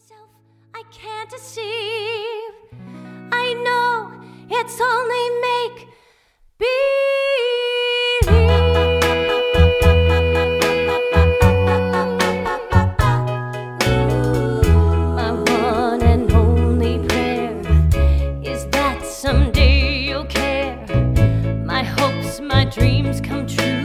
myself I can't deceive. I know it's only make believe. My one and only prayer is that someday you'll care. My hopes, my dreams come true.